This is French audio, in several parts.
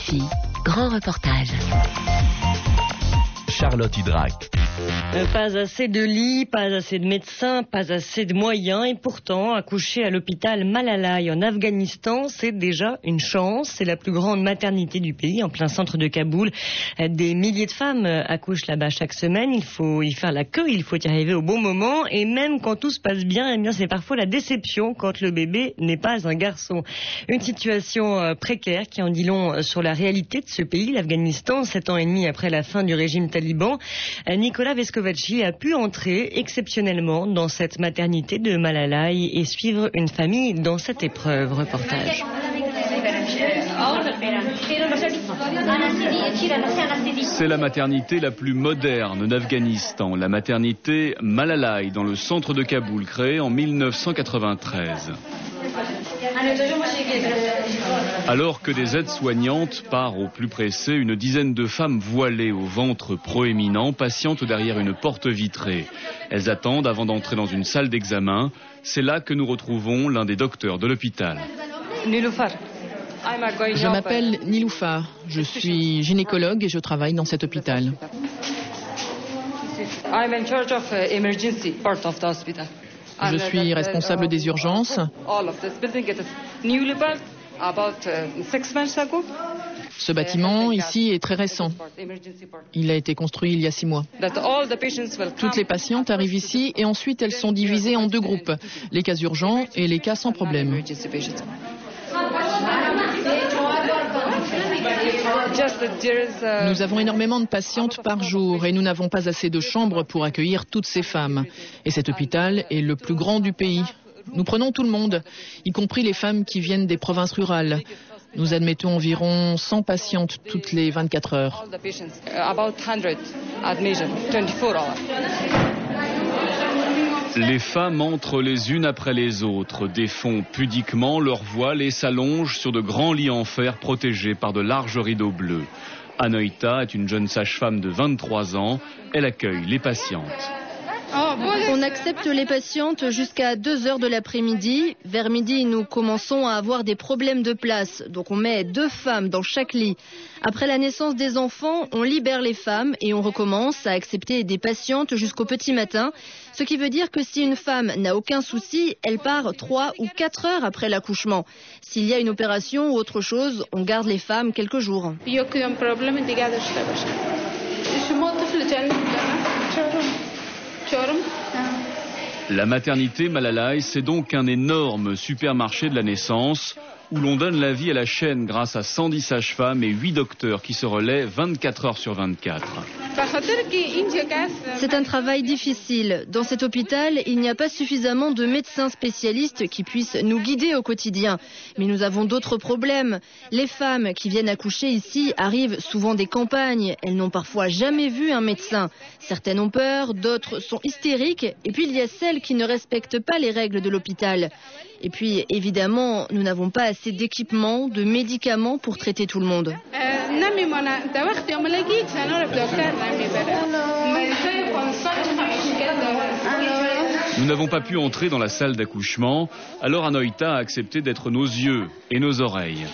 RFI, grand reportage. Charlotte Hydrac. Pas assez de lits, pas assez de médecins, pas assez de moyens et pourtant accoucher à l'hôpital Malalai en Afghanistan, c'est déjà une chance. C'est la plus grande maternité du pays, en plein centre de Kaboul. Des milliers de femmes accouchent là-bas chaque semaine. Il faut y faire la queue, il faut y arriver au bon moment et même quand tout se passe bien, eh bien c'est parfois la déception quand le bébé n'est pas un garçon. Une situation précaire qui en dit long sur la réalité de ce pays, l'Afghanistan, 7 ans et demi après la fin du régime taliban. Nicolas Vescovaci a pu entrer exceptionnellement dans cette maternité de Malalai et suivre une famille dans cette épreuve. Reportage. C'est la maternité la plus moderne d'Afghanistan, la maternité Malalai dans le centre de Kaboul, créée en 1993. Alors que des aides-soignantes parent au plus pressé, une dizaine de femmes voilées au ventre proéminent patientent derrière une porte vitrée. Elles attendent avant d'entrer dans une salle d'examen. C'est là que nous retrouvons l'un des docteurs de l'hôpital. Je m'appelle Niloufar, je suis gynécologue et je travaille dans cet hôpital. Je suis responsable des urgences. Ce bâtiment ici est très récent. Il a été construit il y a 6 mois. Toutes les patientes arrivent ici et ensuite elles sont divisées en 2 groupes, les cas urgents et les cas sans problème. Nous avons énormément de patientes par jour et nous n'avons pas assez de chambres pour accueillir toutes ces femmes. Et cet hôpital est le plus grand du pays. Nous prenons tout le monde, y compris les femmes qui viennent des provinces rurales. Nous admettons environ 100 patientes toutes les 24 heures. Les femmes entrent les unes après les autres, défont pudiquement leur voile et s'allongent sur de grands lits en fer protégés par de larges rideaux bleus. Anoïta est une jeune sage-femme de 23 ans. Elle accueille les patientes. On accepte les patientes jusqu'à 2 heures de l'après-midi. Vers midi, nous commençons à avoir des problèmes de place. Donc on met 2 femmes dans chaque lit. Après la naissance des enfants, on libère les femmes et on recommence à accepter des patientes jusqu'au petit matin. Ce qui veut dire que si une femme n'a aucun souci, elle part 3 ou 4 heures après l'accouchement. S'il y a une opération ou autre chose, on garde les femmes quelques jours. La maternité Malalai, c'est donc un énorme supermarché de la naissance où l'on donne la vie à la chaîne grâce à 110 sages-femmes et 8 docteurs qui se relaient 24 heures sur 24. C'est un travail difficile. Dans cet hôpital, il n'y a pas suffisamment de médecins spécialistes qui puissent nous guider au quotidien. Mais nous avons d'autres problèmes. Les femmes qui viennent accoucher ici arrivent souvent des campagnes. Elles n'ont parfois jamais vu un médecin. Certaines ont peur, d'autres sont hystériques. Et puis il y a celles qui ne respectent pas les règles de l'hôpital. Et puis, évidemment, nous n'avons pas assez d'équipements, de médicaments pour traiter tout le monde. Nous n'avons pas pu entrer dans la salle d'accouchement, alors Anoïta a accepté d'être nos yeux et nos oreilles.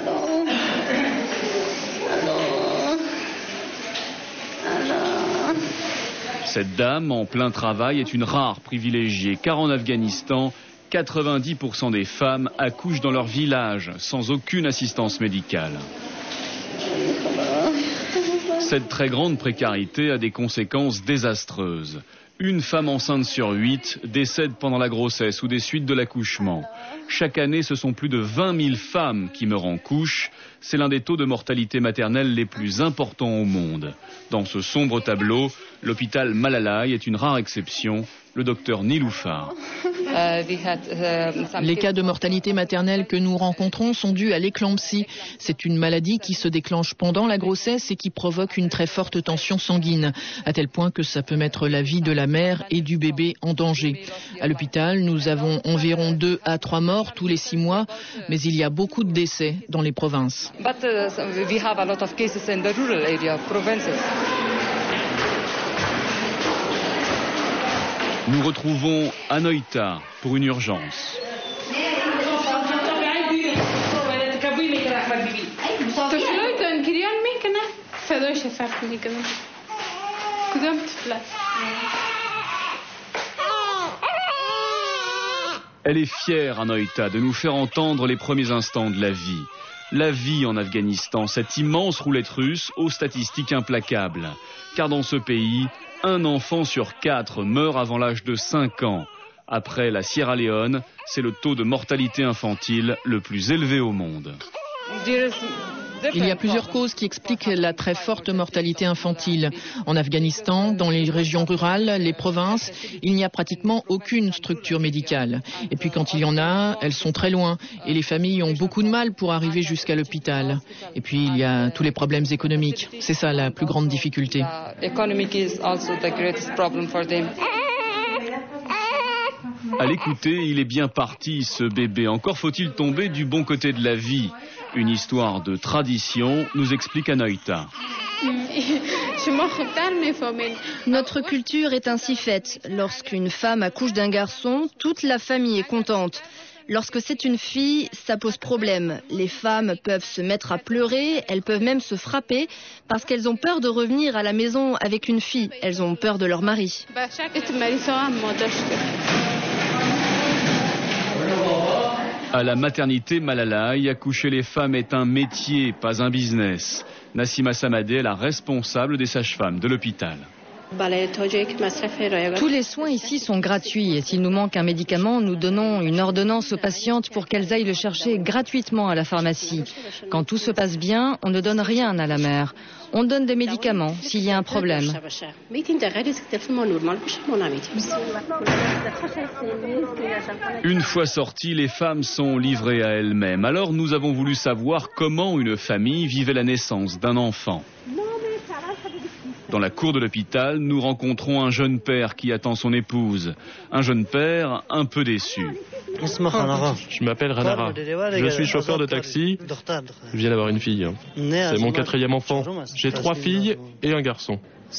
Cette dame, en plein travail, est une rare privilégiée, car en Afghanistan, 90% des femmes accouchent dans leur village, sans aucune assistance médicale. Cette très grande précarité a des conséquences désastreuses. Une femme enceinte sur 8 décède pendant la grossesse ou des suites de l'accouchement. Chaque année, ce sont plus de 20 000 femmes qui meurent en couche. C'est l'un des taux de mortalité maternelle les plus importants au monde. Dans ce sombre tableau, l'hôpital Malalai est une rare exception. Le docteur Niloufar. Les cas de mortalité maternelle que nous rencontrons sont dus à l'éclampsie. C'est une maladie qui se déclenche pendant la grossesse et qui provoque une très forte tension sanguine, à tel point que ça peut mettre la vie de la mère et du bébé en danger. À l'hôpital, nous avons environ 2 à 3 morts tous les 6 mois, mais il y a beaucoup de décès dans les provinces. Nous retrouvons Anoïta pour une urgence. Elle est fière, Anoïta, de nous faire entendre les premiers instants de la vie. La vie en Afghanistan, cette immense roulette russe aux statistiques implacables. Car dans ce pays, un enfant sur 4 meurt avant l'âge de 5 ans. Après la Sierra Leone, c'est le taux de mortalité infantile le plus élevé au monde. Il y a plusieurs causes qui expliquent la très forte mortalité infantile. En Afghanistan, dans les régions rurales, les provinces, il n'y a pratiquement aucune structure médicale. Et puis quand il y en a, elles sont très loin. Et les familles ont beaucoup de mal pour arriver jusqu'à l'hôpital. Et puis il y a tous les problèmes économiques. C'est ça la plus grande difficulté. À l'écouter, il est bien parti, ce bébé. Encore faut-il tomber du bon côté de la vie. Une histoire de tradition, nous explique Anoïta. Notre culture est ainsi faite. Lorsqu'une femme accouche d'un garçon, toute la famille est contente. Lorsque c'est une fille, ça pose problème. Les femmes peuvent se mettre à pleurer, elles peuvent même se frapper parce qu'elles ont peur de revenir à la maison avec une fille. Elles ont peur de leur mari. À la maternité Malalai, accoucher les femmes est un métier, pas un business. Nassima Samadeh est la responsable des sages-femmes de l'hôpital. Tous les soins ici sont gratuits et s'il nous manque un médicament, nous donnons une ordonnance aux patientes pour qu'elles aillent le chercher gratuitement à la pharmacie. Quand tout se passe bien, on ne donne rien à la mère. On donne des médicaments s'il y a un problème. Une fois sorties, les femmes sont livrées à elles-mêmes. Alors nous avons voulu savoir comment une famille vivait la naissance d'un enfant. Dans la cour de l'hôpital, nous rencontrons un jeune père qui attend son épouse. Un jeune père un peu déçu. Je m'appelle Ranara. Je suis chauffeur de taxi. Je viens d'avoir une fille. C'est mon 4e enfant. J'ai 3 filles et un garçon.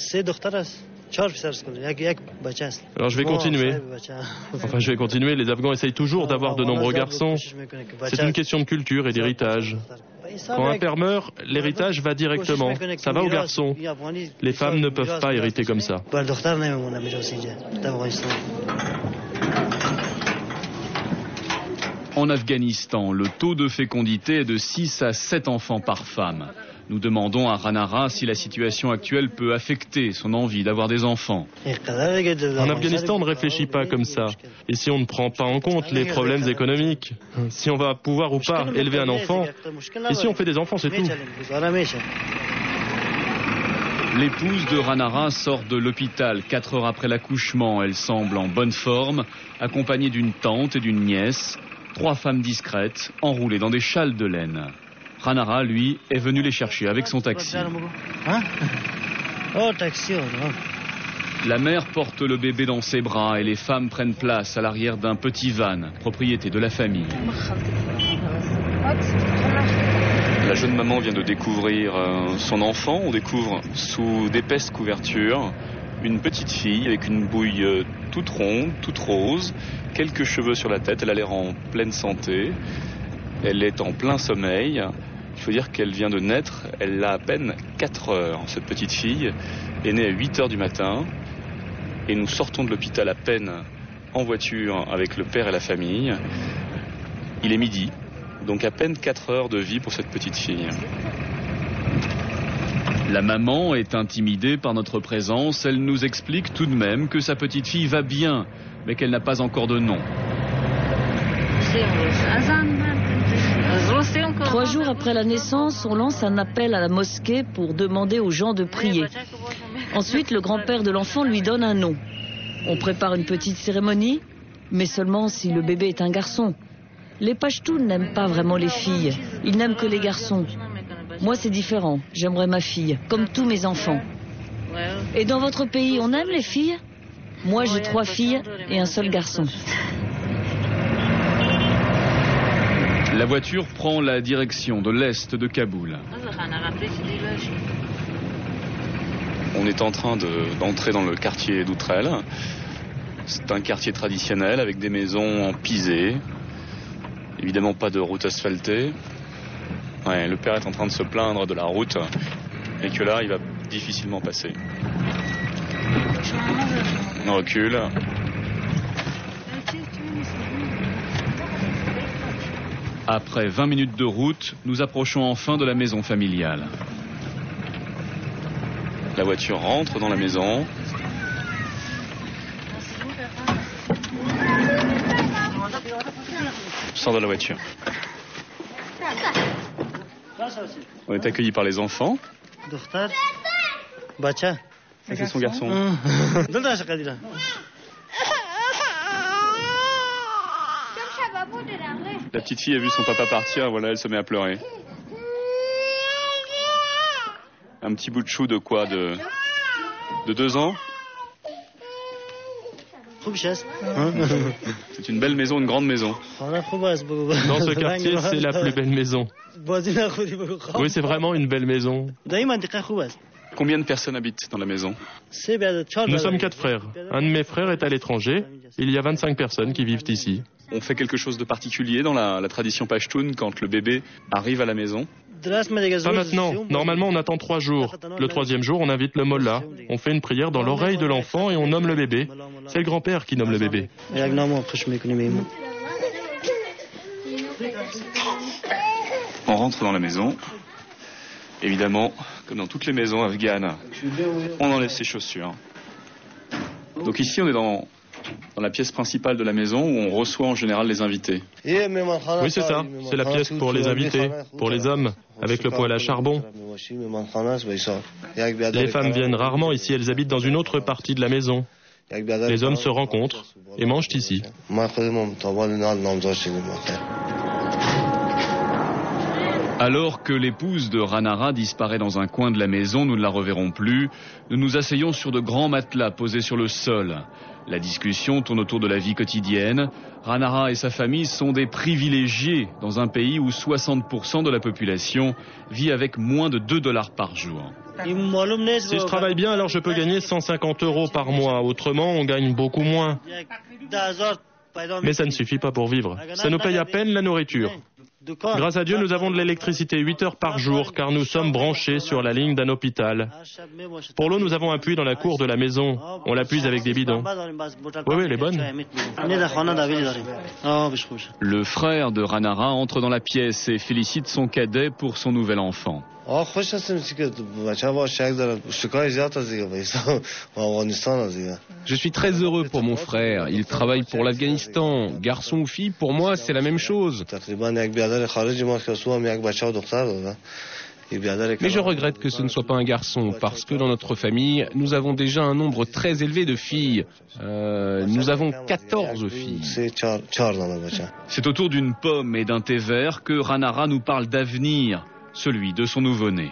Alors je vais continuer. Les Afghans essayent toujours d'avoir de nombreux garçons. C'est une question de culture et d'héritage. Quand un père meurt, l'héritage va directement. Ça va aux garçons. Les femmes ne peuvent pas hériter comme ça. En Afghanistan, le taux de fécondité est de 6 à 7 enfants par femme. Nous demandons à Ranara si la situation actuelle peut affecter son envie d'avoir des enfants. En Afghanistan, on ne réfléchit pas comme ça. Et si on ne prend pas en compte les problèmes économiques, si on va pouvoir ou pas élever un enfant, et si on fait des enfants, c'est tout. L'épouse de Ranara sort de l'hôpital 4 heures après l'accouchement. Elle semble en bonne forme, accompagnée d'une tante et d'une nièce. 3 femmes discrètes, enroulées dans des châles de laine. Ranara, lui, est venu les chercher avec son taxi. La mère porte le bébé dans ses bras et les femmes prennent place à l'arrière d'un petit van, propriété de la famille. La jeune maman vient de découvrir son enfant. On découvre sous d'épaisses couvertures une petite fille avec une bouille toute ronde, toute rose, quelques cheveux sur la tête. Elle a l'air en pleine santé. Elle est en plein sommeil. Il faut dire qu'elle vient de naître. Elle a à peine 4 heures. Cette petite fille est née à 8 heures du matin. Et nous sortons de l'hôpital à peine en voiture avec le père et la famille. Il est midi. Donc à peine 4 heures de vie pour cette petite fille. La maman est intimidée par notre présence. Elle nous explique tout de même que sa petite fille va bien, mais qu'elle n'a pas encore de nom. 3 jours après la naissance, on lance un appel à la mosquée pour demander aux gens de prier. Ensuite, le grand-père de l'enfant lui donne un nom. On prépare une petite cérémonie, mais seulement si le bébé est un garçon. Les Pashtuns n'aiment pas vraiment les filles. Ils n'aiment que les garçons. Moi, c'est différent. J'aimerais ma fille, comme tous mes enfants. Et dans votre pays, on aime les filles? Moi, j'ai 3 filles et un seul garçon. La voiture prend la direction de l'est de Kaboul. On est en train d'entrer dans le quartier d'Outrel. C'est un quartier traditionnel avec des maisons en pisé. Évidemment pas de route asphaltée. Ouais, le père est en train de se plaindre de la route. et que là, il va difficilement passer. On recule. Après 20 minutes de route, nous approchons enfin de la maison familiale. La voiture rentre dans la maison. On sort de la voiture. On est accueillis par les enfants. C'est son garçon. La petite fille a vu son papa partir, voilà, elle se met à pleurer. Un petit bout de chou de quoi, de 2 ans. C'est une belle maison, une grande maison. Dans ce quartier, c'est la plus belle maison. Oui, c'est vraiment une belle maison. Combien de personnes habitent dans la maison? Nous sommes 4 frères. Un de mes frères est à l'étranger. Il y a 25 personnes qui vivent ici. On fait quelque chose de particulier dans la tradition pachtoune quand le bébé arrive à la maison? Pas maintenant. Normalement, on attend 3 jours. Le 3e jour, on invite le mollah. On fait une prière dans l'oreille de l'enfant et on nomme le bébé. C'est le grand-père qui nomme le bébé. On rentre dans la maison. Évidemment, comme dans toutes les maisons afghanes, on enlève ses chaussures. Donc ici, on est dans la pièce principale de la maison où on reçoit en général les invités. Oui, c'est ça. C'est la pièce pour les invités, pour les hommes, avec le poêle à charbon. Les femmes viennent rarement ici, elles habitent dans une autre partie de la maison. Les hommes se rencontrent et mangent ici. Alors que l'épouse de Ranara disparaît dans un coin de la maison, nous ne la reverrons plus. Nous nous asseyons sur de grands matelas posés sur le sol. La discussion tourne autour de la vie quotidienne. Ranara et sa famille sont des privilégiés dans un pays où 60% de la population vit avec moins de $2 par jour. Si je travaille bien, alors je peux gagner 150 € par mois. Autrement, on gagne beaucoup moins. Mais ça ne suffit pas pour vivre. Ça nous paye à peine la nourriture. Grâce à Dieu, nous avons de l'électricité 8 heures par jour car nous sommes branchés sur la ligne d'un hôpital. Pour l'eau, nous avons un puits dans la cour de la maison. On la puise avec des bidons. Oui, elle est bonne. Le frère de Ranara entre dans la pièce et félicite son cadet pour son nouvel enfant. Je suis très heureux pour mon frère. Il travaille pour l'Afghanistan. Garçon ou fille, pour moi, c'est la même chose. Mais je regrette que ce ne soit pas un garçon, parce que dans notre famille, nous avons déjà un nombre très élevé de filles. Nous avons 14 filles. C'est autour d'une pomme et d'un thé vert que Ranara nous parle d'avenir, celui de son nouveau-né.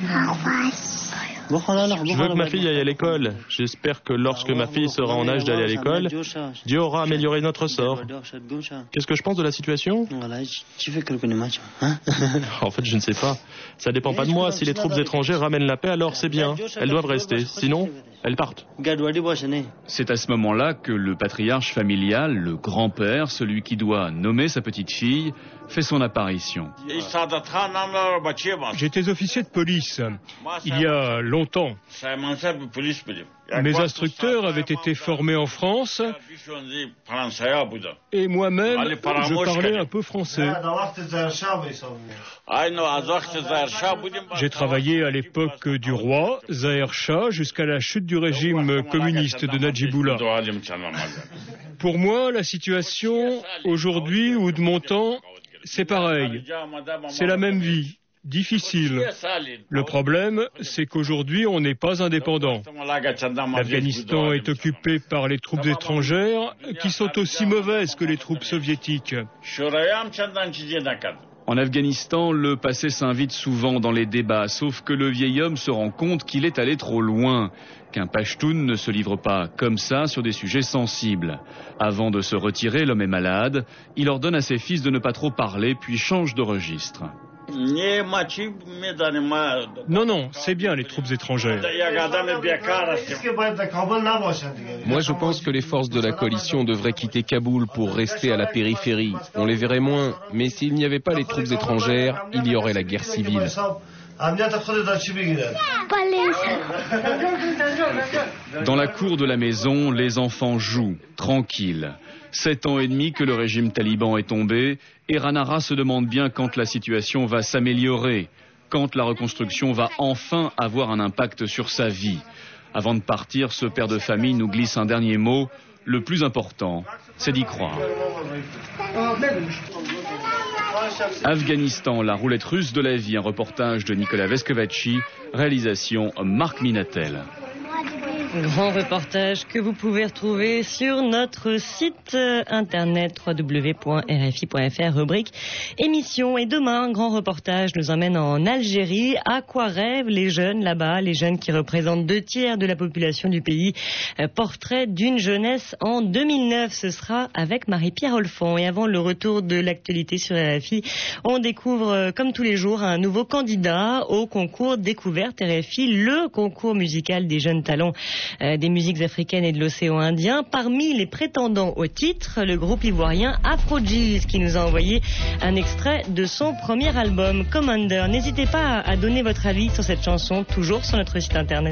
Je veux que ma fille aille à l'école. J'espère que lorsque ma fille sera en âge d'aller à l'école, Dieu aura amélioré notre sort. Qu'est-ce que je pense de la situation? En fait, je ne sais pas. Ça dépend pas de moi. Si les troupes étrangères ramènent la paix, alors c'est bien. Elles doivent rester. Sinon, elles partent. C'est à ce moment-là que le patriarche familial, le grand-père, celui qui doit nommer sa petite fille, fait son apparition. J'étais officier de police il y a longtemps. Mes instructeurs avaient été formés en France et moi-même, je parlais un peu français. J'ai travaillé à l'époque du roi, Zahir Shah, jusqu'à la chute du régime communiste de Najibullah. Pour moi, la situation aujourd'hui ou de mon temps, c'est pareil. C'est la même vie. Difficile. Le problème, c'est qu'aujourd'hui, on n'est pas indépendant. L'Afghanistan est occupé par les troupes étrangères qui sont aussi mauvaises que les troupes soviétiques. En Afghanistan, le passé s'invite souvent dans les débats, sauf que le vieil homme se rend compte qu'il est allé trop loin, qu'un Pashtun ne se livre pas comme ça sur des sujets sensibles. Avant de se retirer, l'homme est malade. Il ordonne à ses fils de ne pas trop parler, puis change de registre. Non, c'est bien les troupes étrangères. Moi, je pense que les forces de la coalition devraient quitter Kaboul pour rester à la périphérie. On les verrait moins, mais s'il n'y avait pas les troupes étrangères, il y aurait la guerre civile. Dans la cour de la maison, les enfants jouent, tranquilles. 7 ans et demi que le régime taliban est tombé, et Ranara se demande bien quand la situation va s'améliorer, quand la reconstruction va enfin avoir un impact sur sa vie. Avant de partir, ce père de famille nous glisse un dernier mot. Le plus important, c'est d'y croire. Afghanistan, la roulette russe de la vie, un reportage de Nicolas Vescovaci, réalisation Marc Minatel. Grand reportage que vous pouvez retrouver sur notre site internet www.rfi.fr, rubrique émission. Et demain, un grand reportage nous emmène en Algérie. À quoi rêvent les jeunes là-bas, les jeunes qui représentent 2/3 de la population du pays. Portrait d'une jeunesse en 2009, ce sera avec Marie-Pierre Olfond. Et avant le retour de l'actualité sur RFI, on découvre comme tous les jours un nouveau candidat au concours Découverte RFI, le concours musical des jeunes talents des musiques africaines et de l'océan Indien. Parmi les prétendants au titre, le groupe ivoirien Afrodees qui nous a envoyé un extrait de son premier album, Commander. N'hésitez pas à donner votre avis sur cette chanson, toujours sur notre site internet.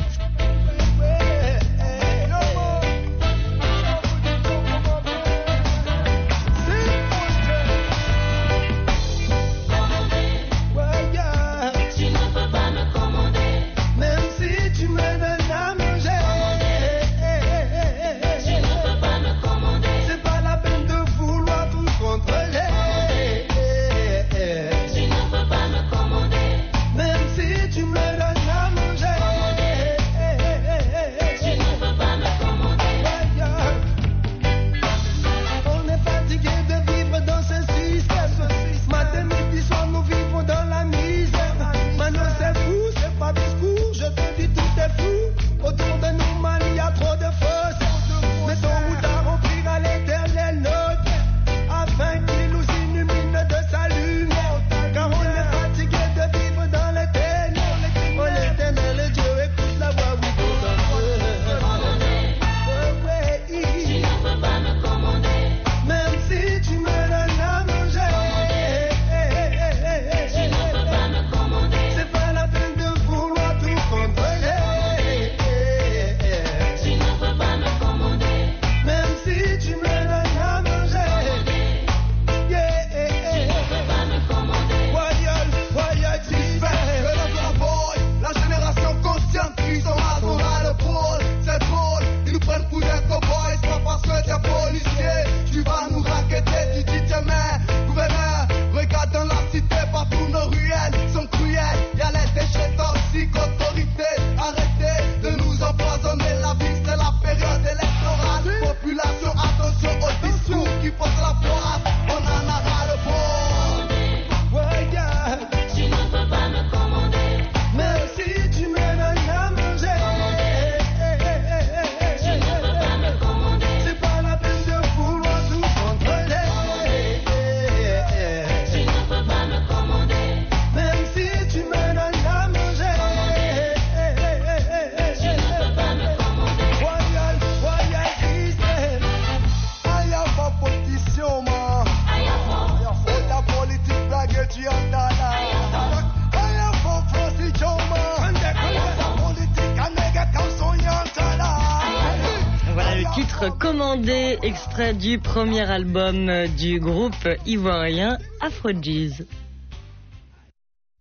Commandé, extrait du premier album du groupe ivoirien Afrodees.